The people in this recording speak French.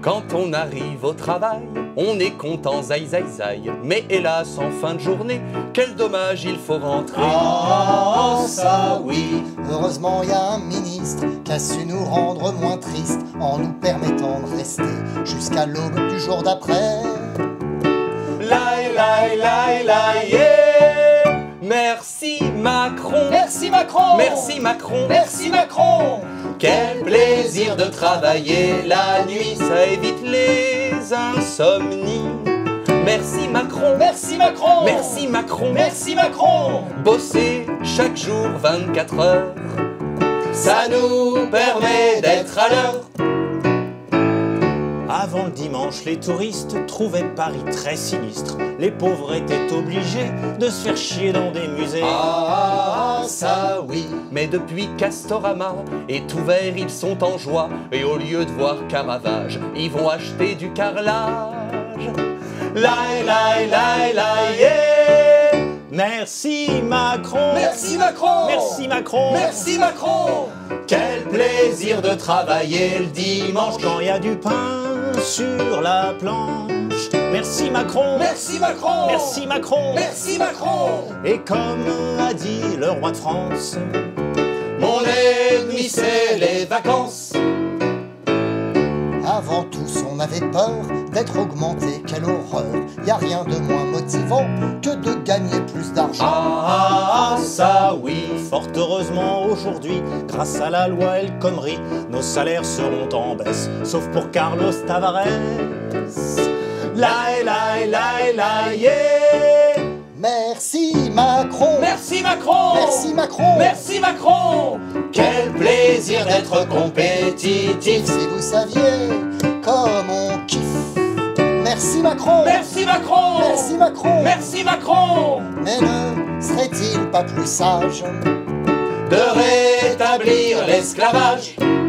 Quand on arrive au travail, on est content, zaï zaï zaï. Mais hélas, en fin de journée, quel dommage, il faut rentrer. Ah, ça oui. Heureusement, il y a un ministre qui a su nous rendre moins tristes en nous permettant de rester jusqu'à l'aube du jour d'après. Laï, laï, laï, laï, yeah. Merci Macron. Merci Macron. Merci Macron. Merci Macron. Quel plaisir de travailler la nuit, ça évite les insomnies. Merci Macron. Merci Macron. Merci Macron. Merci Macron. Bosser chaque jour 24 heures, ça nous permet d'être à l'heure. Avant le dimanche, les touristes trouvaient Paris très sinistre. Les pauvres étaient obligés de se faire chier dans des musées. Ah, ça oui. Mais depuis Castorama est ouvert, ils sont en joie. Et au lieu de voir Caravage, ils vont acheter du carrelage. Laï, laï, laï, laï, yeah. Merci Macron. Merci Macron. Merci Macron. Merci Macron. Quel plaisir de travailler le dimanche Quand il y a du pain sur la planche. Merci Macron. Merci Macron. Merci Macron. Merci Macron. Et comme a dit le roi de France, mon ennemi c'est les vacances. Avant tous, on avait peur d'être augmenté, quelle horreur. Y a rien de moins motivant que de gagner plus d'argent. Ah, ça oui. fort heureusement aujourd'hui, grâce à la loi El Khomri, nos salaires seront en baisse, sauf pour Carlos Tavares. Laï, laï, laï, laï, yeah. Merci Macron. Merci Macron. Merci Macron. Merci Macron. Quel plaisir d'être compétitif. Si vous saviez comme on kiffe. Merci Macron. Merci Macron. Merci Macron. Merci Macron. Mais ne serait-il pas plus sage de rétablir l'esclavage?